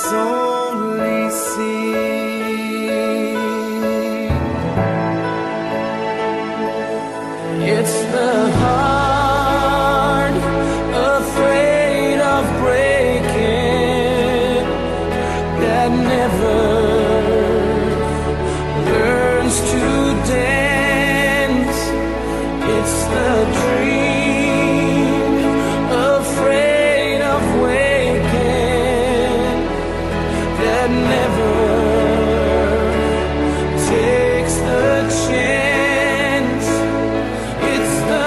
only see. It's the heart afraid of breaking that never learns to dance. It's the dream afraid of waking that never takes the chance. It's the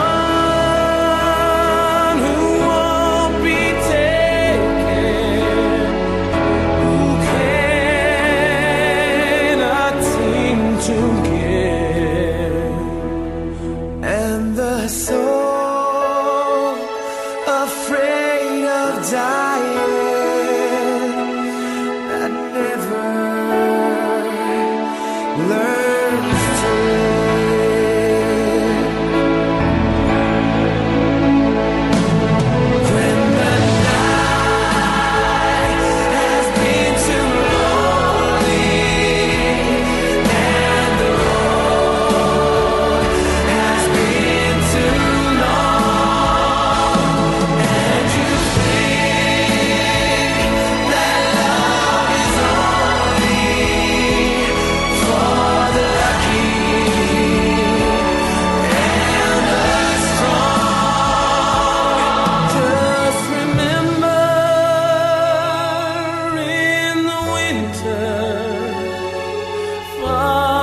one who won't be taken, who cannot seem to give. And the soul afraid of dying that never learns to live. When the night has been too lonely and the road has been too long, and you think that love is only for the lucky and the strong, just remember in the winter, far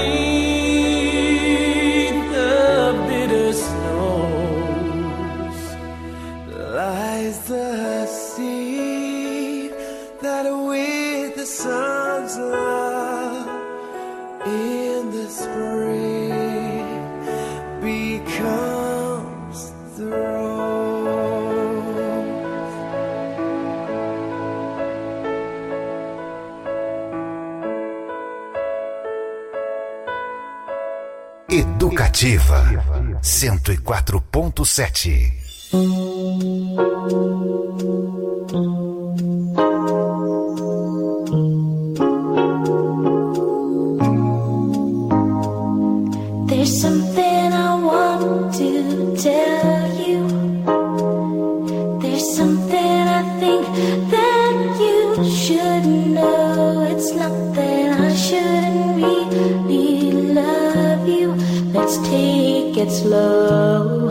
beneath the bitter snows, lies the sea that with the sun's love in the spring becomes the rose. Educativa 104.7. There's something I want to tell you. There's something I think that you should know. It's not that I shouldn't really love you. Let's take it slow.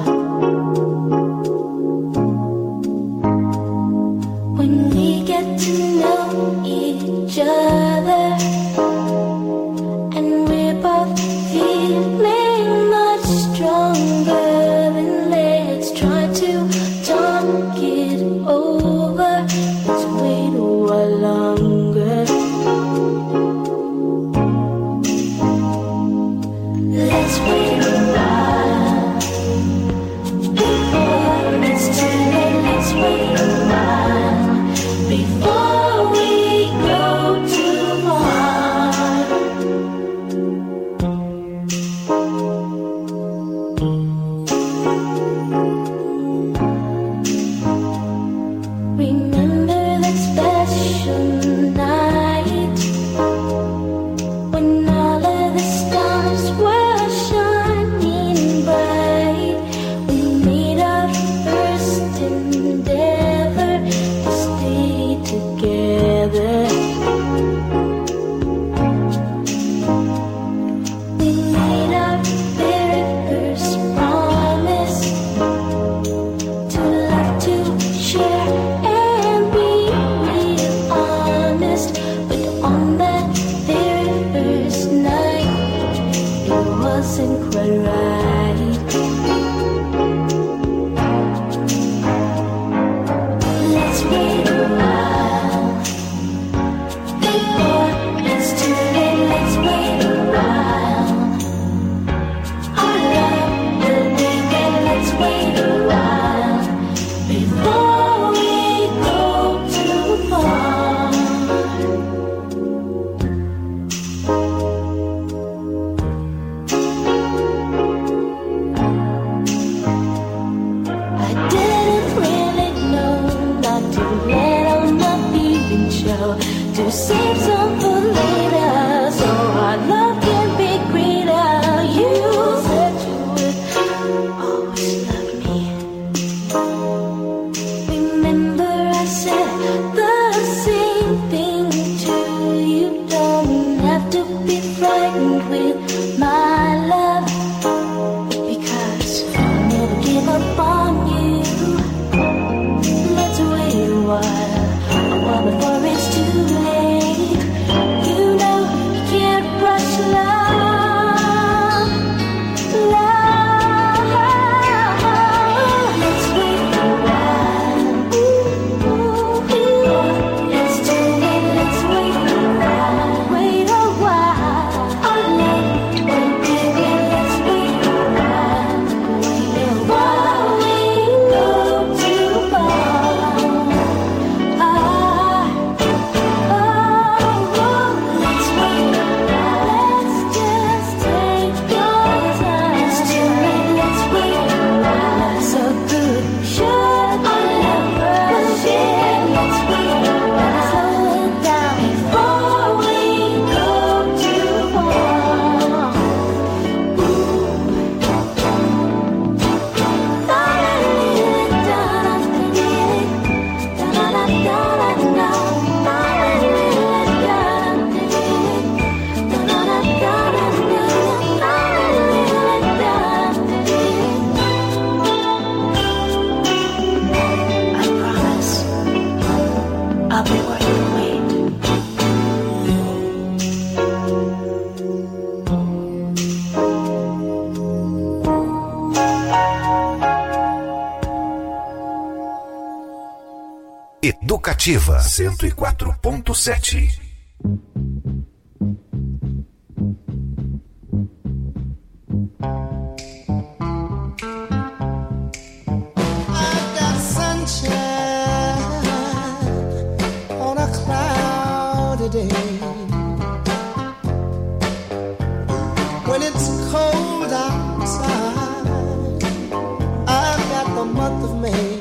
When we get to know each other and we're both feeling much stronger, then let's try to talk it over. Let's wait a while longer. Let's wait a while before it's too late. Let's wait a while before we go too far. Remember that special night when all of the stars were shining bright. We made our first endeavor to stay together. We made our very first promise to love, to share, and be real honest. But on that very first night, it wasn't quite right. Let's wait a while save some for later, so our love can be greater. You said you would always love me. Remember I said the same thing to you. Don't have to be frightened with my love, because I'll never give up on you. Let's wait a while before it's too late. You know you can't rush love, love. Let's wait a while. It's too late. Let's wait a while. Wait a while. Oh, baby, let's wait a while. Wait a while. We go too far. Let's wait a while. Let's just take your time. It's too late. Let's wait a while. So good. Should I never forget? Let's wait a while. Slow it down before we go too far. I promise I'll be worth the wait. Educativa 104.7. I've got sunshine on a cloudy day. When it's cold outside, I've got the month of May.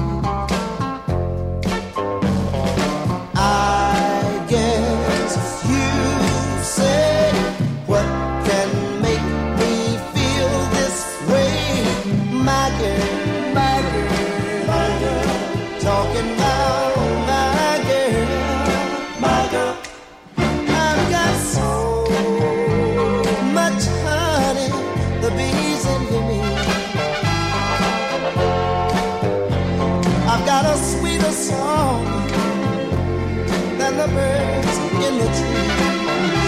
I guess you say, what can make me feel this way? My girl, my girl, my girl, talking about my girl, my girl. I've got so much honey, the bees envy me. I've got a sweeter song than the birds in the trees.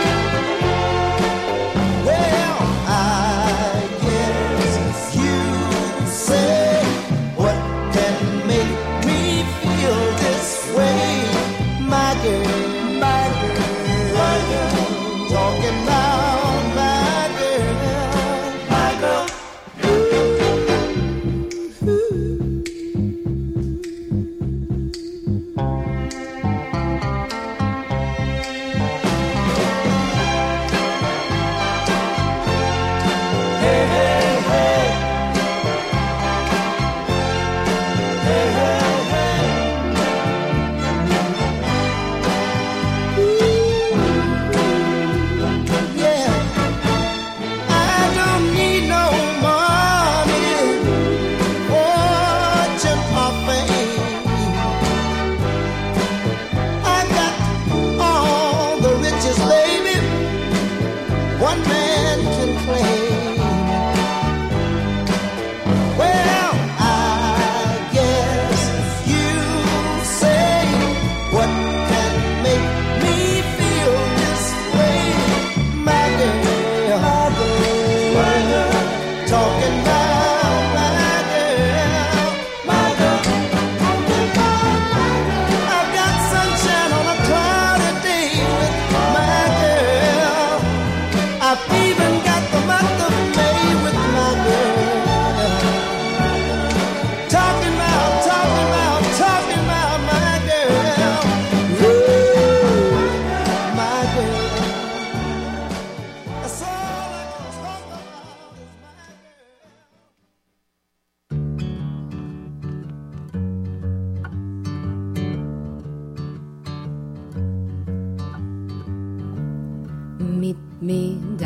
Well, I guess you say, what can make me feel this way? My girl, my girl, my girl, talking about my girl, my girl.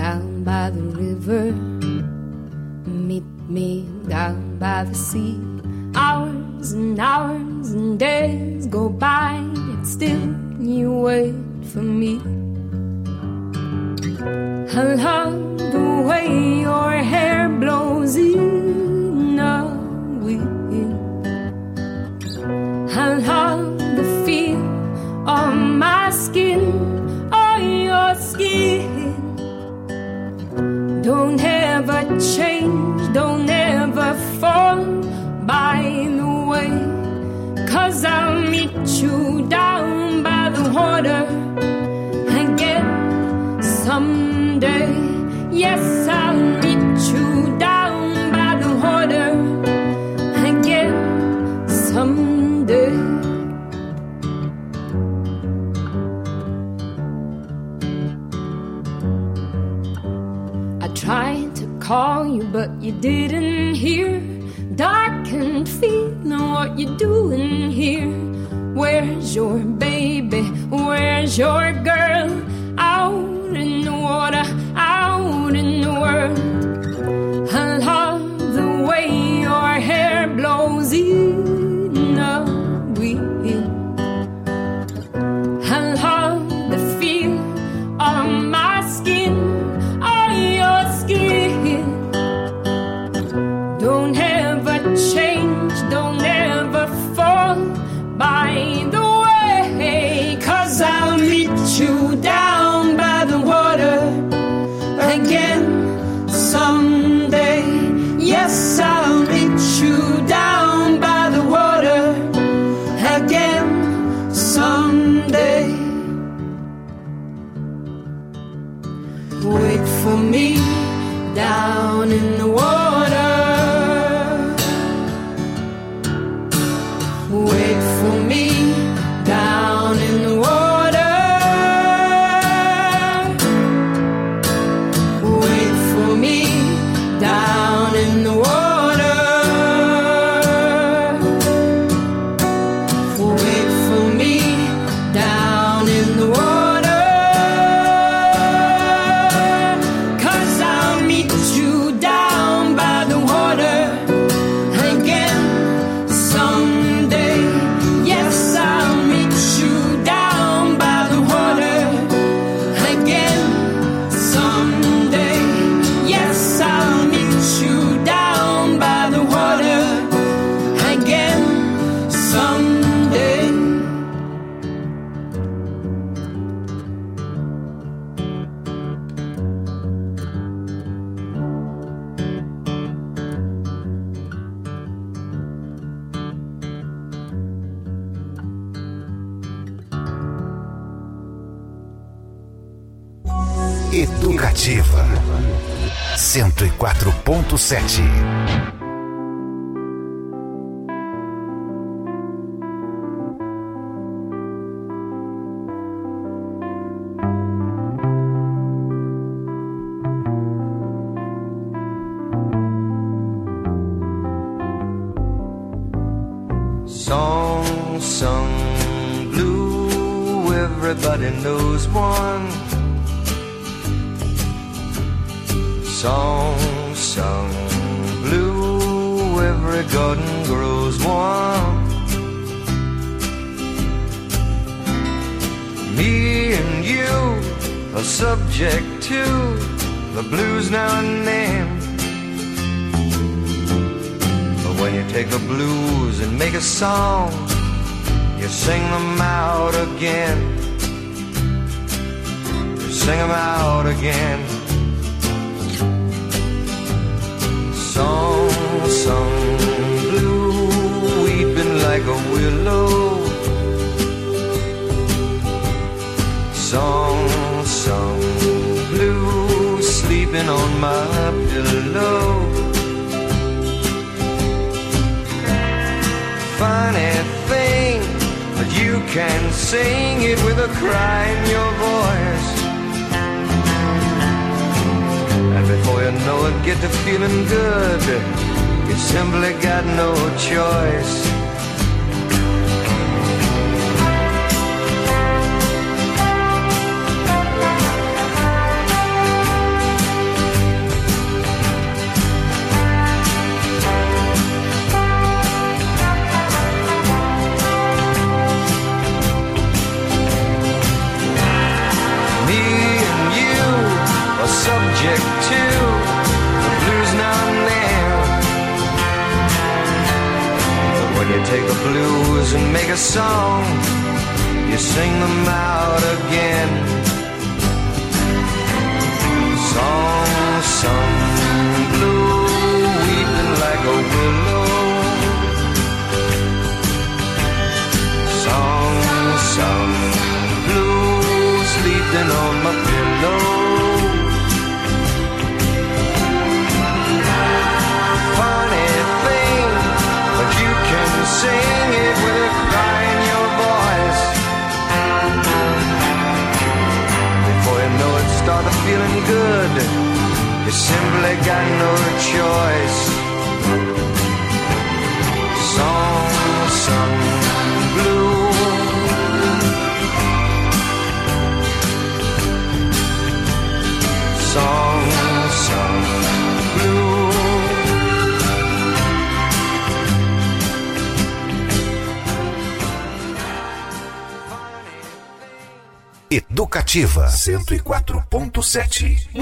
down by the river. Meet me down by the sea. Hours and hours and days go by, and still you wait for me. I love the way your hair blows in a wind. I love the feel of my skin, of your skin. Don't ever change, don't ever fall by the way, 'cause I'll meet you down by the water again someday. Yes, I'll meet you down by the water again someday. I tried to call you, but you didn't hear. Dark and feeling what you're doing here. Where's your baby? Where's your girl? Out in the water, out in the world. I love the way your hair blows in the wind. I love the feel of my skin, of your skin. Don't ever change, don't ever fall by the way, 'cause I'll meet you down by the water again someday. Yes, I'll meet you down by the water again someday. Wait for me down in the water. Wait for me down in the water. Wait for me down in the water. Wait for me down in the water. 'Cause I'll meet you down by the water again someday. Yes, I'll meet you down by the water again someday. Yes, I'll meet you down by the water again someday. Educativa 104.7. Song sung blue, everybody knows one. Song sung blue, every garden grows one. Me and you are subject to the blues now and then. But when you take the blues and make a song, you sing them out again. You sing them out again. Song sung blue, weeping like a willow. Song sung blue, sleeping on my pillow. Funny thing, but you can sing it with a cry in your voice. And before you know it, get to feeling good. You simply got no choice. blues and make a song. You sing them out again. Song sung blue, weeping like a willow. Song sung blue, sleeping on my pillow. Funny thing, but you can sing it with a cry in your voice. Before you know it, started feeling good. You simply got no choice. Song sung blue. Song sung blue. Educativa 104.7.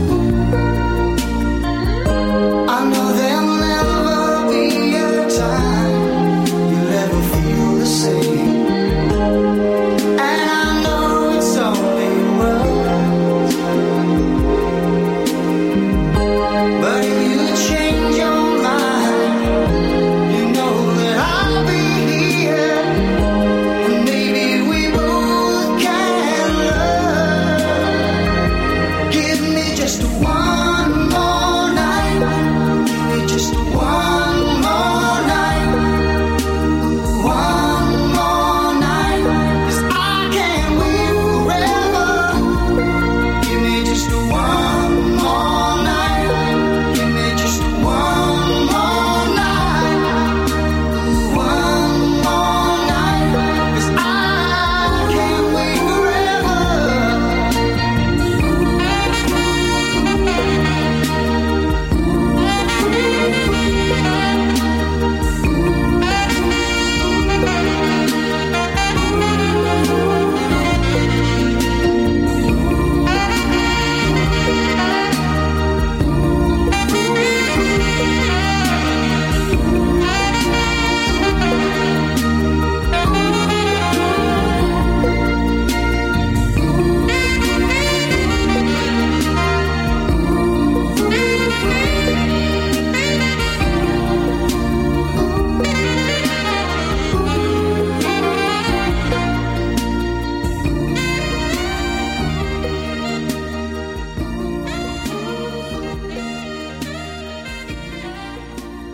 I know there'll never be a time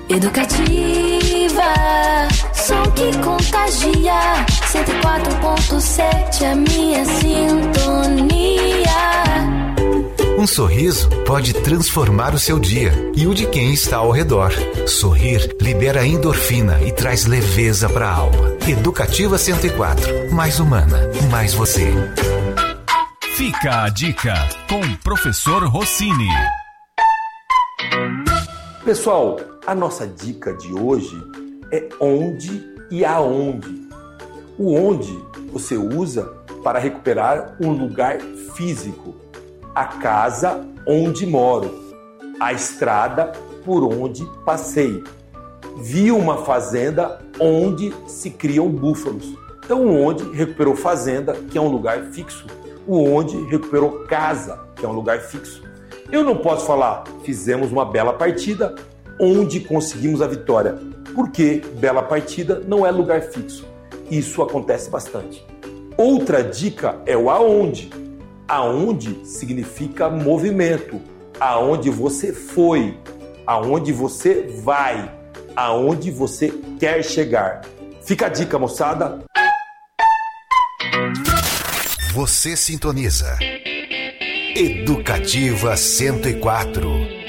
Educativa, som que contagia. 104.7 a minha sintonia. Um sorriso pode transformar o seu dia e o de quem está ao redor. Sorrir libera endorfina e traz leveza para a alma. Educativa 104, mais humana, mais você. Fica a dica com o professor Rossini. Pessoal, a nossa dica de hoje é onde e aonde. O onde você usa para recuperar um lugar físico. A casa onde moro, a estrada por onde passei. Vi uma fazenda onde se criam búfalos. Então o onde recuperou fazenda, que é um lugar fixo. O onde recuperou casa, que é um lugar fixo. Eu não posso falar, fizemos uma bela partida, onde conseguimos a vitória, porque bela partida não é lugar fixo. Isso acontece bastante. Outra dica é o aonde. Aonde significa movimento, aonde você foi, aonde você vai, aonde você quer chegar. Fica a dica, moçada. Você sintoniza Educativa 104.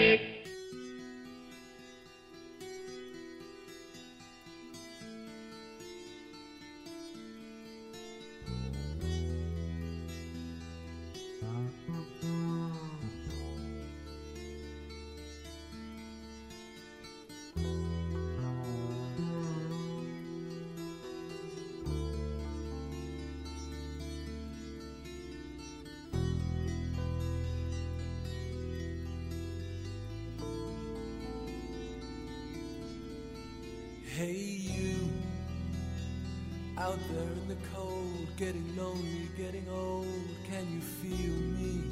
Hey you, out there in the cold, getting lonely, getting old, can you feel me?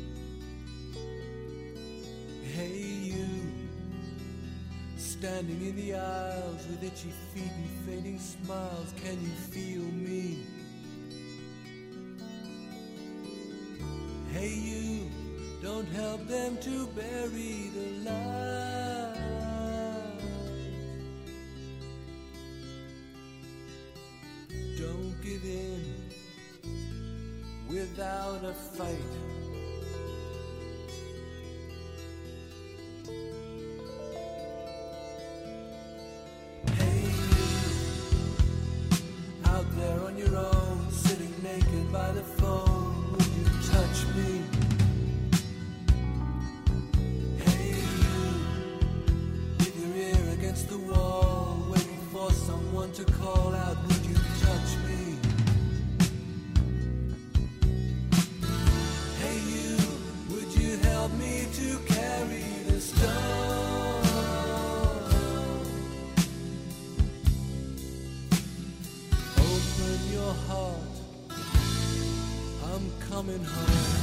Hey you, standing in the aisles with itchy feet and fading smiles, can you feel me? Hey you, don't help them to bury the light. Don't give in without a fight. Hey you, out there on your own, sitting naked by the phone, would you touch me? Hey you, with your ear against the wall, waiting for someone to call out, would you touch me? Hey you, would you help me to carry the stone? Open your heart, I'm coming home.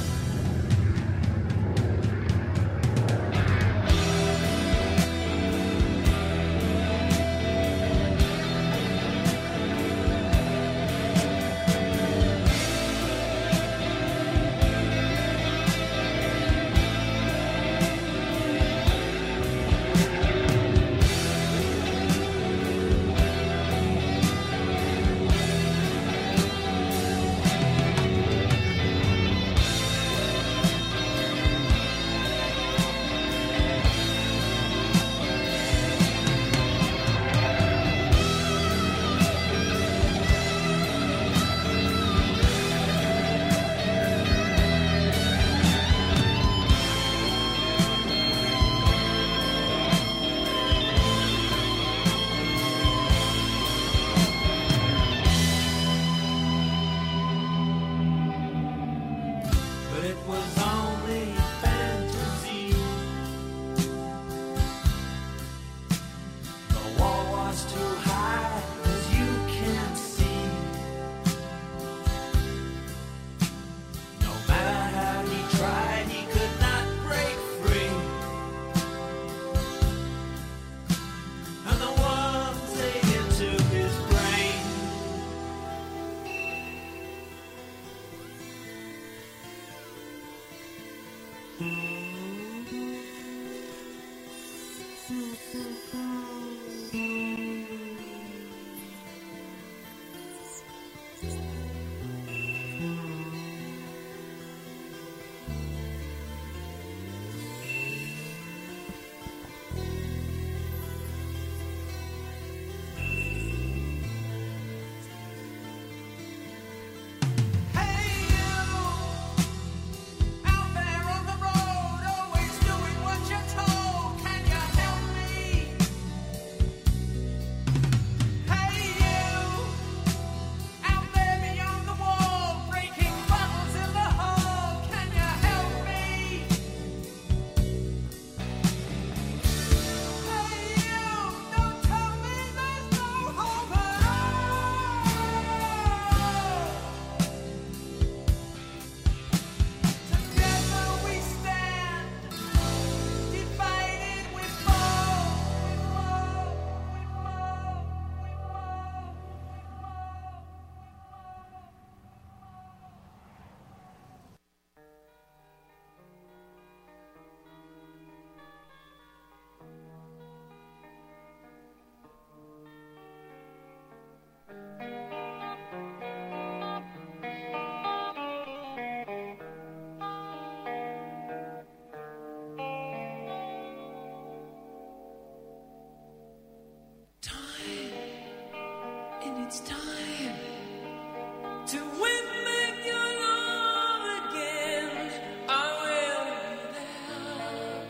It's time to win back your love again. I will be there.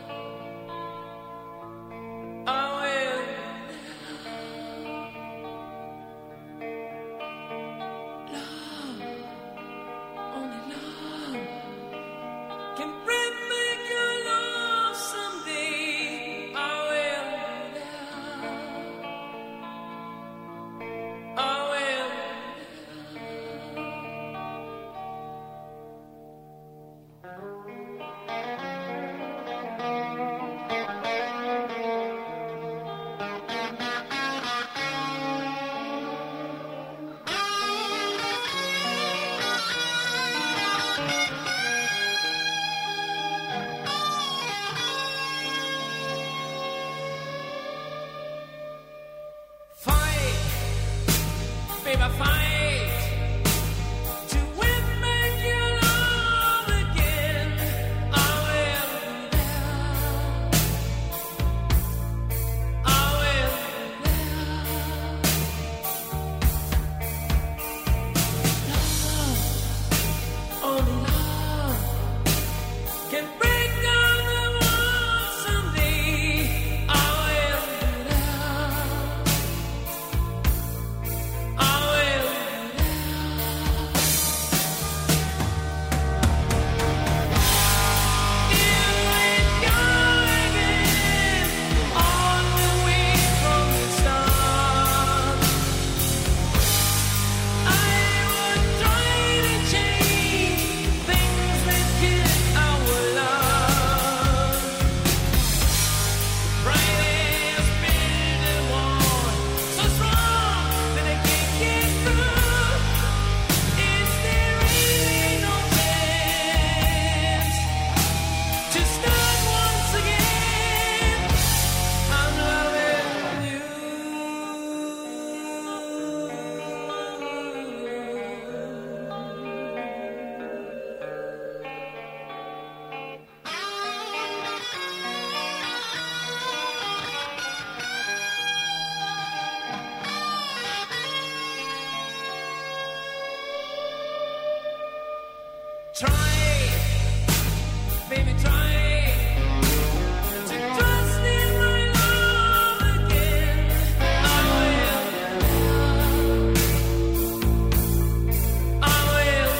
I will be there. Love, only love can bring back your love someday. I will be there. I will. Fight, baby, fight to win back your love again. I will be there. I will be there. Love, only love can break down the walls someday. I will be there. I will be there. Here we go again, on the way from the start. I would try to change things that kill our love. Brightest building wall, so strong that I can't get through. Is there really no chance to start once again? I'm loving you. Try, baby, try to trust in my love again. I will. I will.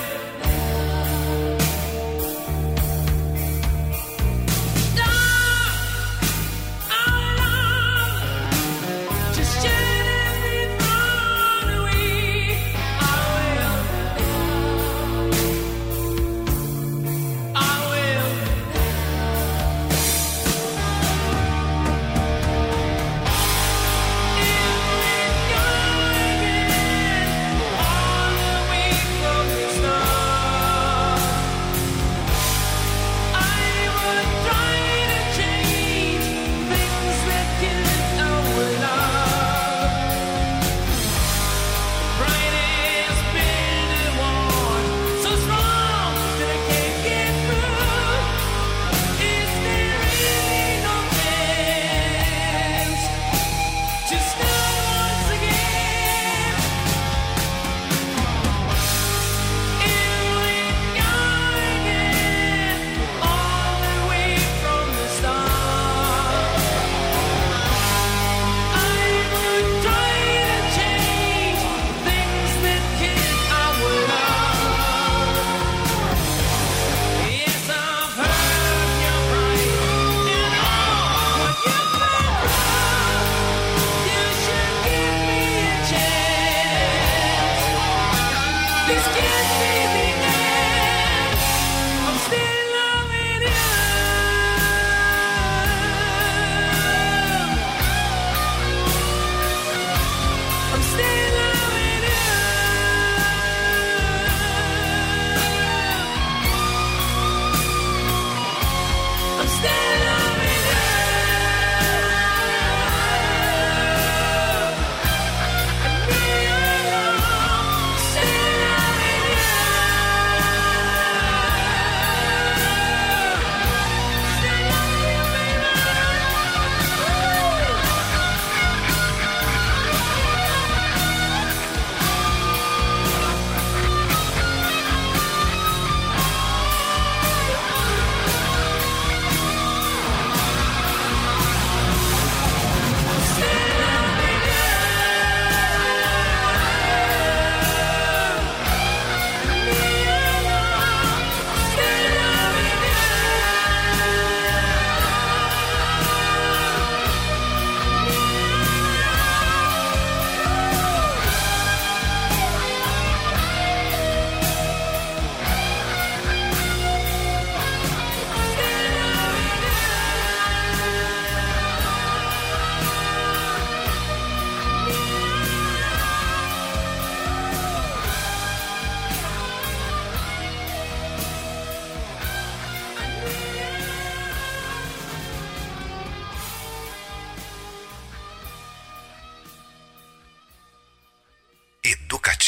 Love, our love, just shed every thought away. I will.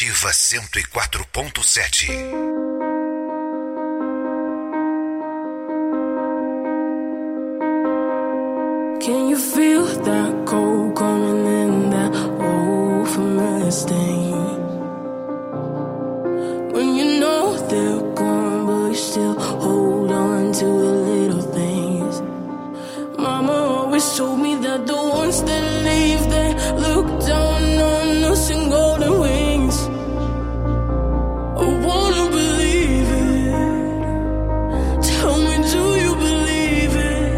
Educativa 104.7. Can you feel that cold coming in, that old familiar stain? When you know they're gone, but you still hold on to the little things. Mama always told me that the ones that leave, they look down on us in golden wings. I wanna believe it. Tell me, do you believe it?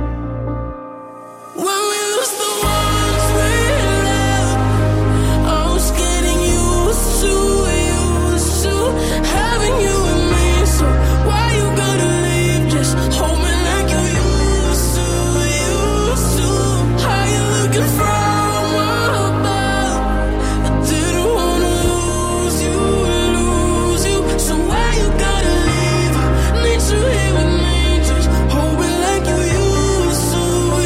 When we lose the ones we love, I was getting used to having you and me. So why you gotta leave? Just hold me like you used to. How you looking from above? I didn't wanna lose you. So why you gotta leave? Need you here with me. Just hold me like you used to.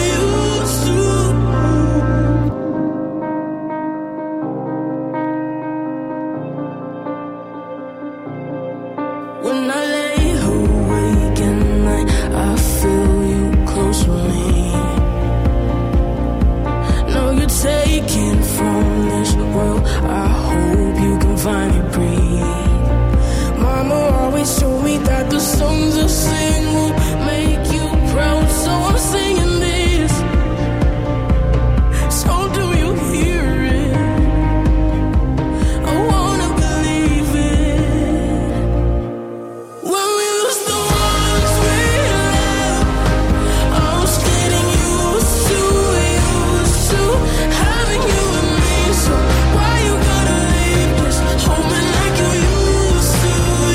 When I lay awake at night, I feel you close to me. Now you're taken from this world, I hope you can finally breathe. Mama always told me that the songs I sing will make you proud, so I'm singing this. So do you hear it? I wanna believe it. When we lose the ones we love, I was getting used to having you and me. So why you gotta leave? Just hold me like you used to.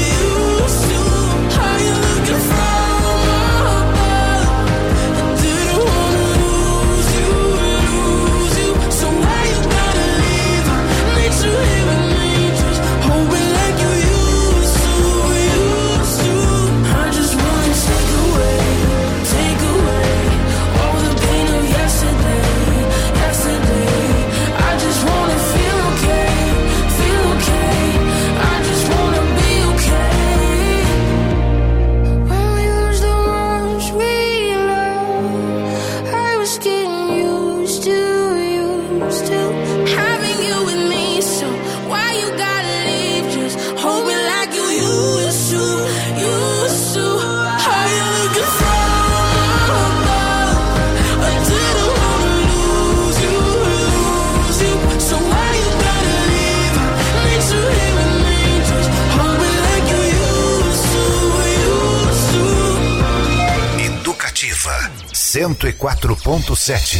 How you looking from above? I didn't wanna lose you. So why you gotta leave? Need you here with me. Just hold me like you used to. I just wanna take away all the pain of yesterday. I just wanna feel okay. I just wanna be okay. When we lose the ones we love, I was getting used to having you with me. So why you gotta leave? Just hold me like you used to. How you looking from above? I didn't wanna lose you. So why you gotta leave? Need you here with me. Just hold me like you used to. Educativa 104.7.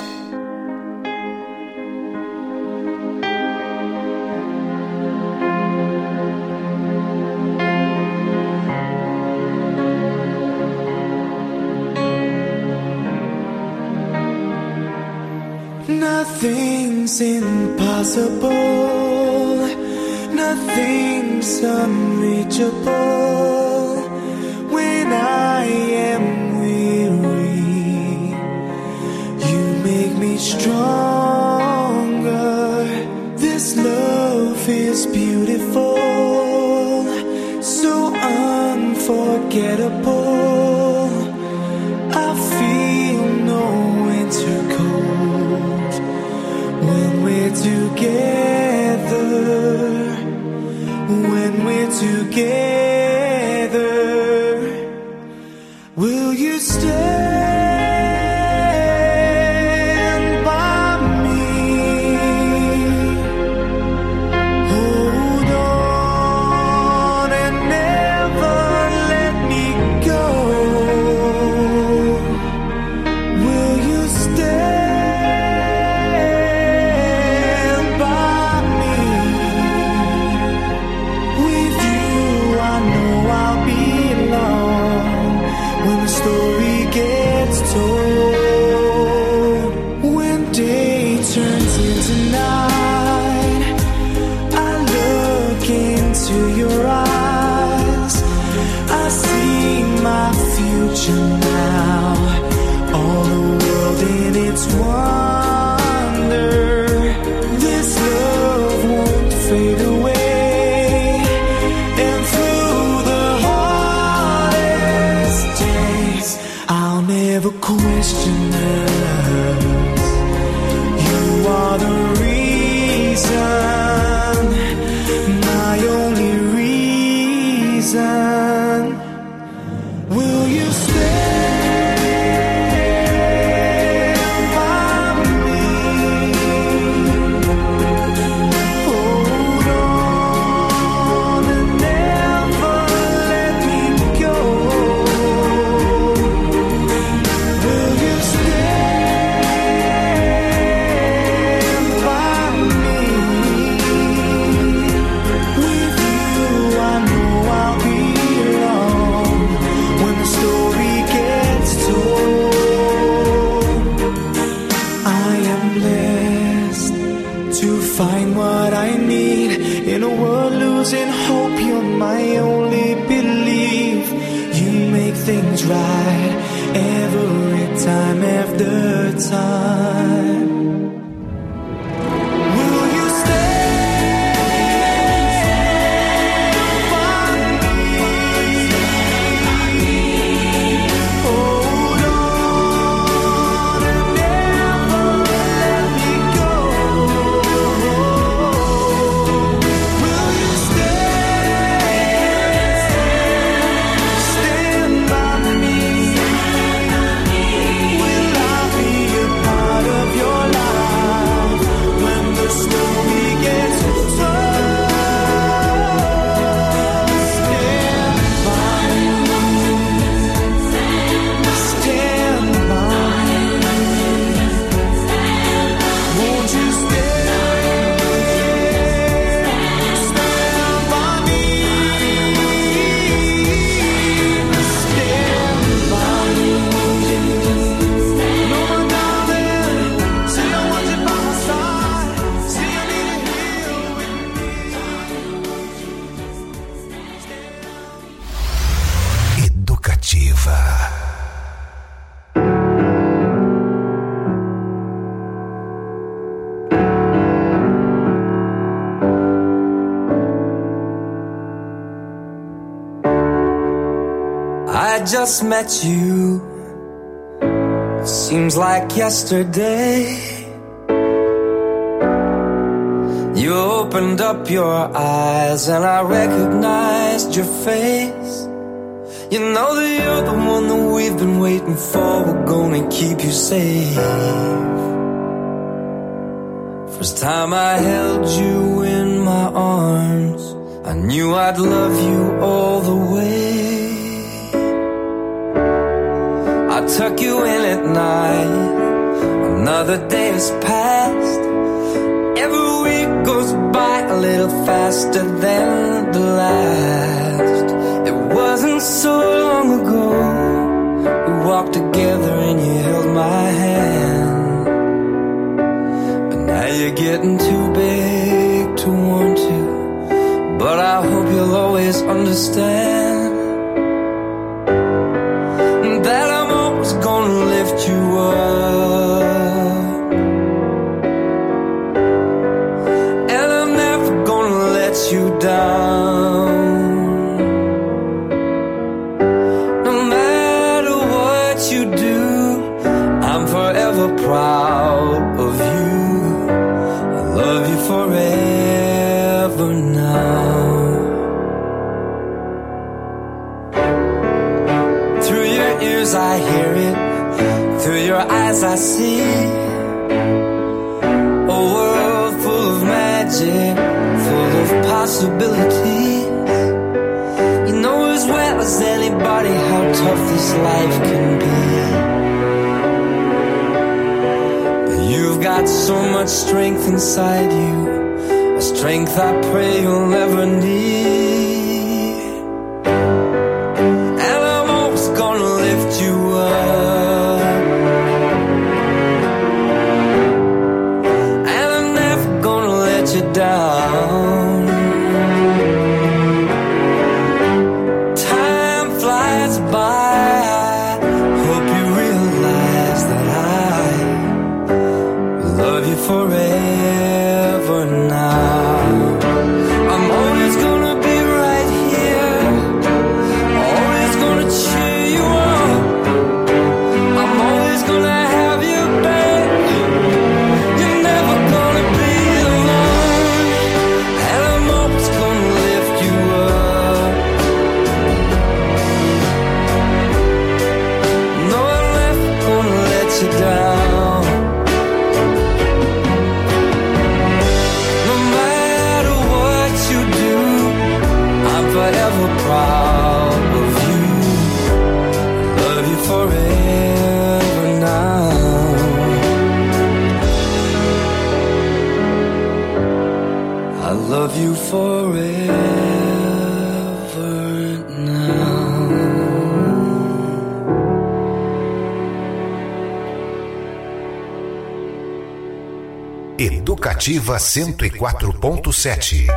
Nothing's impossible. Nothing's unreachable. When I am weary, you make me stronger. This love is beautiful, so unforgettable. I feel no winter cold when we're together. When we're together, will you stand by me? Hold on and never let me go. Will you stand by to find what I need. In a world losing hope, you're my only belief. You make things right every time after time. Will you stand by me? Hold on and never let me go. Will you stand by me? Will I be a part of your life when the story gets tough? Stand by me. Stand by me. Won't you stand by me? Stand by me. No, my darling, say I want you by my side. Say I need you here with me. Educativa. I just met you. Seems like yesterday. You opened up your eyes and I recognized your face. You know that you're the one that we've been waiting for. We're gonna keep you safe. First time I held you in my arms, I knew I'd love you all the way. I tuck you in at night. Another day has passed. Every week goes by a little faster than the last. It wasn't so long ago we walked together and you held my hand. But now you're getting too big to want to. But I hope you'll always understand that I'm always gonna lift you up, and I'm never gonna let you down. No matter what you do, I'm forever proud of you. I love you forever now. I hear it, through your eyes I see a world full of magic, full of possibilities. You know as well as anybody how tough this life can be. But you've got so much strength inside you, a strength I pray you'll never need. You up, and I'm never gonna let you down. Time flies by. Hope you realize that I love you forever now. I'm always gonna be right here, always gonna cheer you on. Gonna have you back. You're never gonna be alone, and I'm always gonna lift you up. No, I'm never gonna let you down. No matter what you do, I'm forever proud of you. Love you forever now. I love you forever now. Educativa 104.7.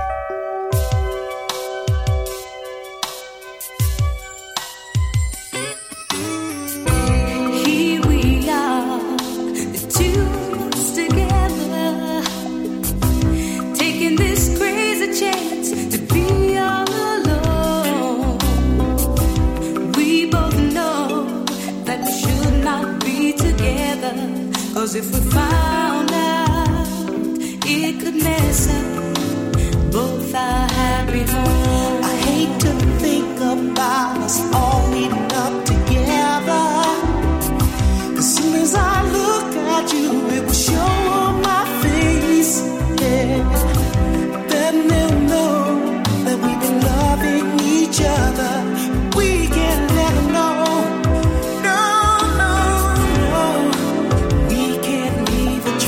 Here we are, the two of us together, taking this crazy chance to be all alone. We both know that we should not be together, 'cause if we found out, it could mess up both our happy home. I hate to think about us all meeting up together. As soon as I look at you, it will show on my face. Yeah. Then they'll know that we've been loving each other. We can't let them know. No, no, no. We can't leave a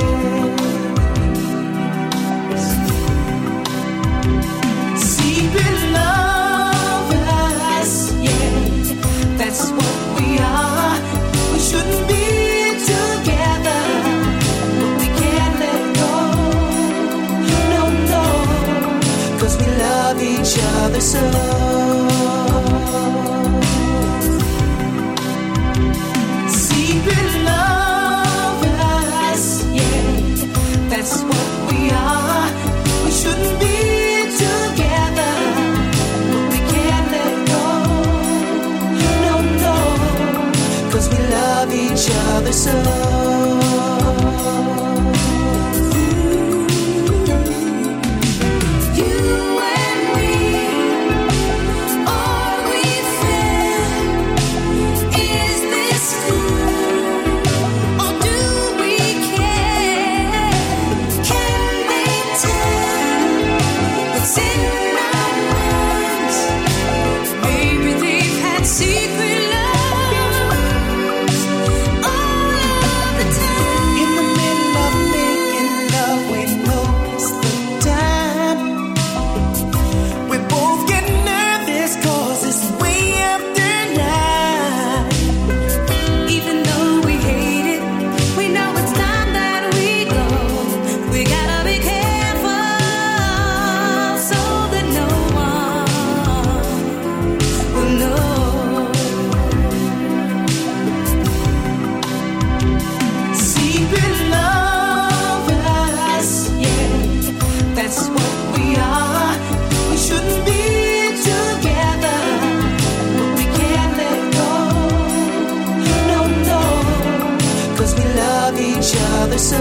trace. Secret lovers, yeah, that's what we are. We shouldn't be together, but we can't let go. No, no, 'cause we love each other so. Secret lovers, yeah, that's what we are. We shouldn't be together, but we can't let go. No, no, 'cause we love each other so. You and me, all we feel. Is this cool, or do we care? Can they tell what's in our minds? Maybe they've had secret loves all of the time. In the middle of making love, we notice the time. We both get nervous 'cause it's way after night. Even though we hate it, we know it's time that we go. We gotta be careful so that no one will know. Secret lovers, yeah, that's what we are. We shouldn't be together, but we can't let go. No, no, 'cause we love each other so.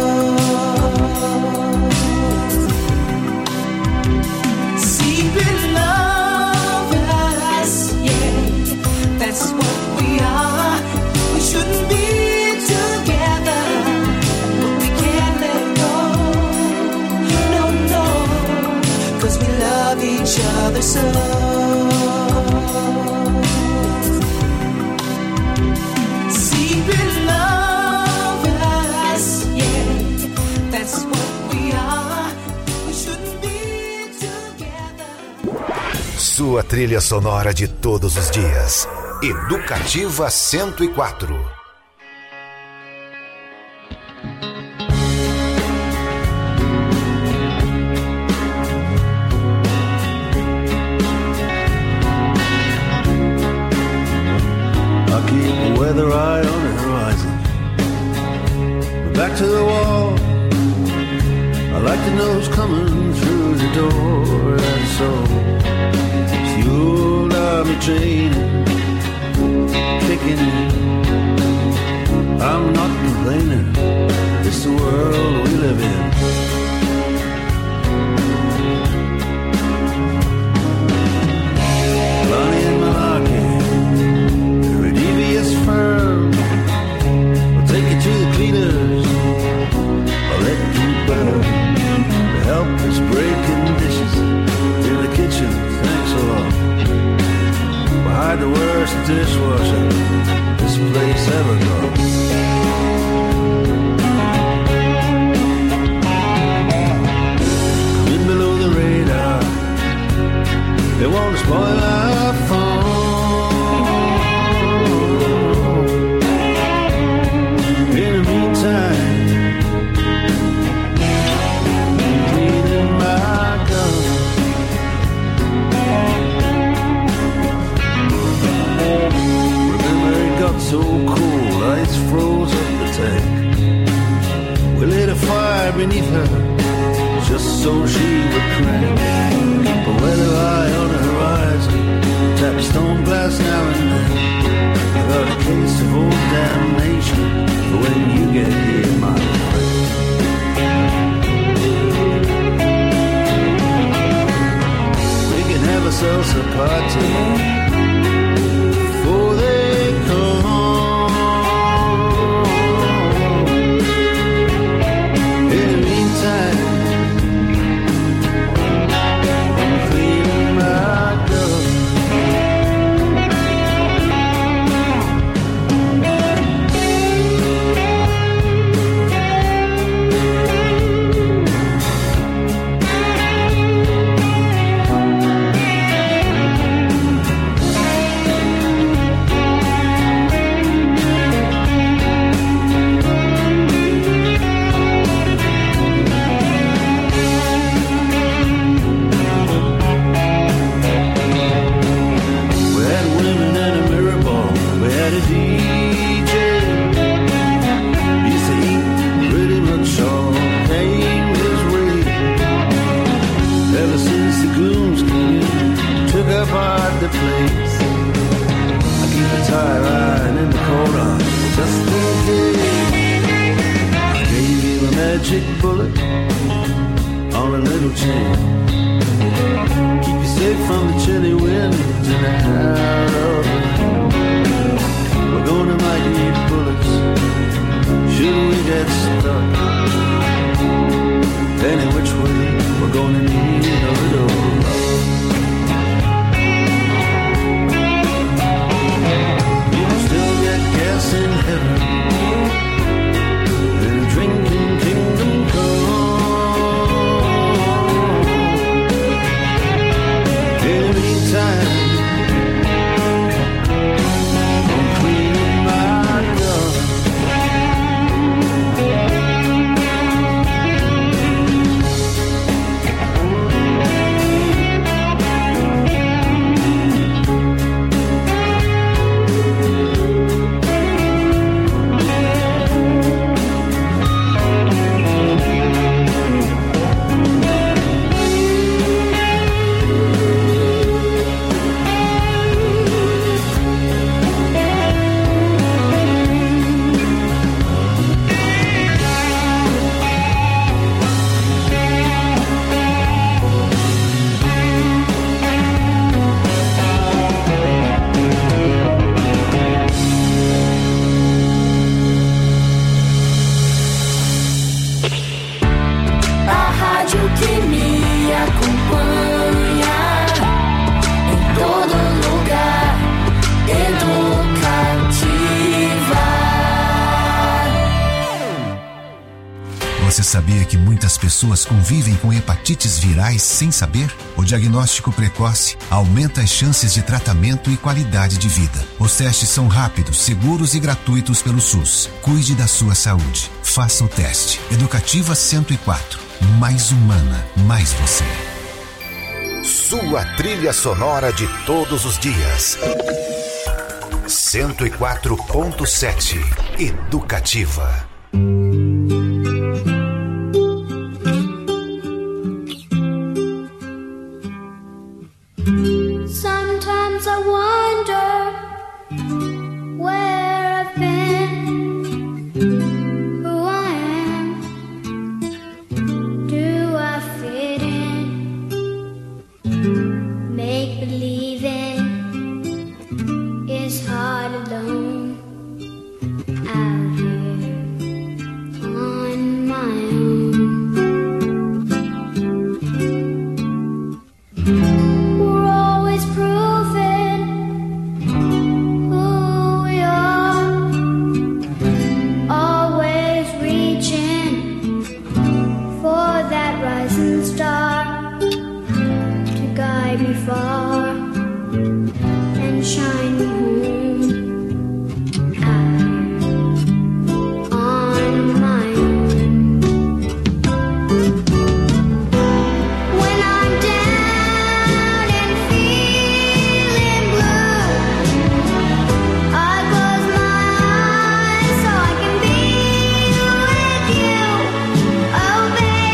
Secret lovers, yeah, that's what we are. We shouldn't be together, but we can't let go. No, no, 'cause we love each other so. Secret lovers, yeah, that's what we are. We shouldn't be together. Sua trilha sonora de todos os dias. Educativa 104. I keep the weather eye on the horizon. Back to the wall. I like to know who's coming through the door. And so it's the old army train kicking in. I'm not complaining. It's the world we live in. Lonnie and Malarkey, every devious firm will take you to the cleaners or let you burn. The help is breaking dishes in the kitchen, thanks a lot. Behind the worst dishwasher this place ever got. with her, just so she would crack. Keep a weather eye on the horizon, tap stone glass now and then. I got a case of old damnation for when you get here, my friend. We can have ourselves a party before they come. In the meantime, I'm cleaning my dust. The place. I keep a tie line in the corner just in case. I gave you a magic bullet on a little chain. Keep you safe from the chilly winds and out of the rain. We're gonna might need bullets should we get stuck. Any which way, we're gonna need a little love. In heaven and drinking kingdom come. In the meantime, I'm cleaning my dust. Você sabia que muitas pessoas convivem com hepatites virais sem saber? O diagnóstico precoce aumenta as chances de tratamento e qualidade de vida. Os testes são rápidos, seguros e gratuitos pelo SUS. Cuide da sua saúde. Faça o teste. Educativa 104. Mais humana, mais você. Sua trilha sonora de todos os dias. 104.7 Educativa. Sometimes I wonder where I've been, who I am. Do I fit in? Make believing is hard alone out here on my own. Far and shine me home out here on my own. When I'm down and feeling blue, I close my eyes so I can be with you. Oh baby,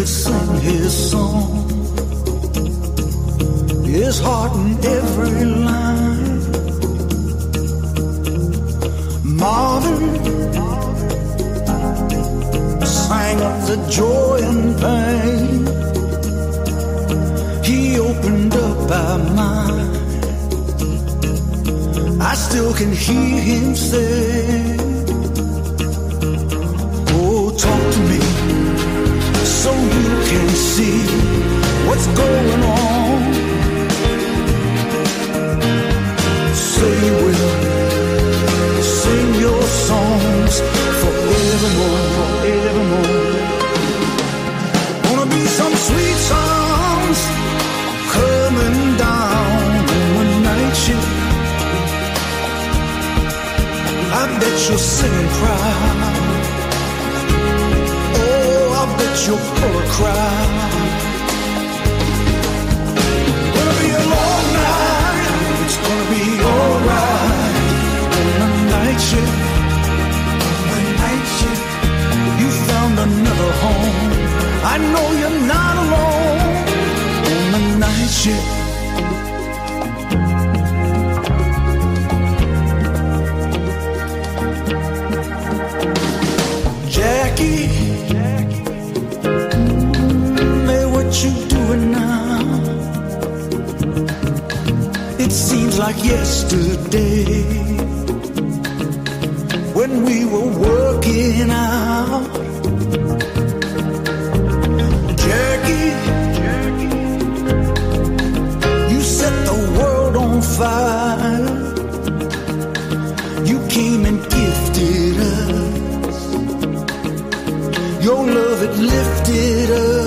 sing his song, his heart in every line. Marvin sang of the joy and pain. He opened up our mind. I still can hear him say, oh, talk to me so you can see what's going on. Say you will sing your songs forevermore, forevermore. Gonna be some sweet songs coming down on the night shift. I bet you're singing proud. Oh, I bet you'll pull a crowd. Gonna be a long night. It's gonna be alright. On the night shift, the night shift, you found another home. I know you're not alone. On the night shift. Jackie, hey, what you doing now? It seems like yesterday when we were working out. Jackie, you set the world on fire. You came and gifted us. Your love, it lifted us.